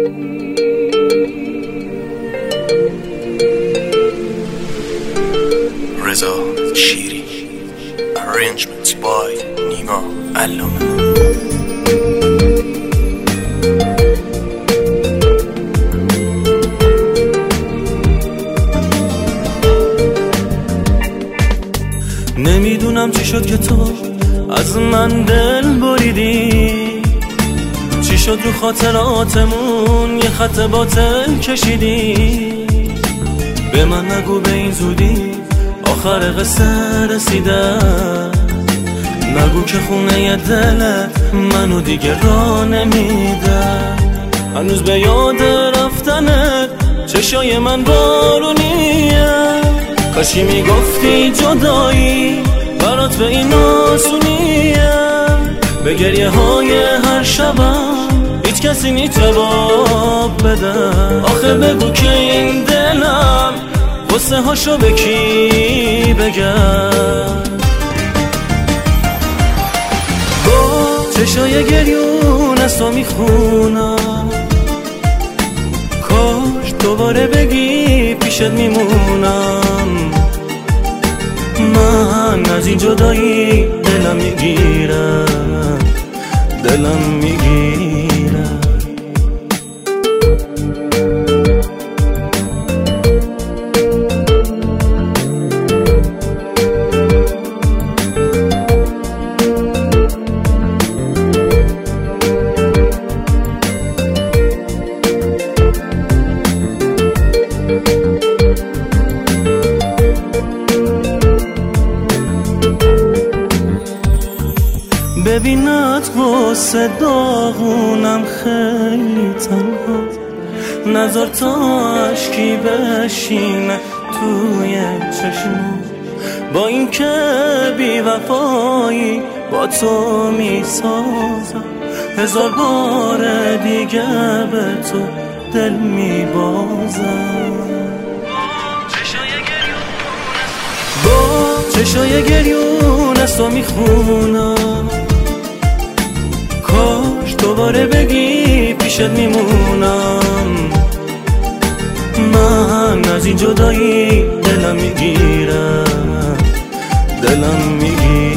رضا شیری Arrangements by نیما علامه. نمیدونم چی شد که تو از من دل بریدی، چی شد رو خاطراتمون یه خط باطل کشیدی. به من نگو به این زودی آخر قصه رسیده، نگو که خونه دلت منو دیگه راه نمیده. هنوز به یاد رفتنت چشای من بارونیه، کاشی میگفتی جدایی برات به این آسونیه. به گریه های هر شبم هیچ کسی نی جواب بده. آخه بگو که این دلم قصه هاشو به کی بگم؟ با چشای گریون از تو میخونم، کاش دوباره بگی پیشت میمونم. من از این جدایی دلم میگیره، دلم میگیره. ببینت واسه داغونم خیلی تنها، نذار تا عشقی بشینه توی چشمم. با این که بی وفایی با تو میسازم، هزار بار دیگه به تو دل میبازم. با چشای گریون از تو میخونم، کاش دوباره بگی پیشت میمونم. من از این جدایی دلم میگیره، دلم میگیره.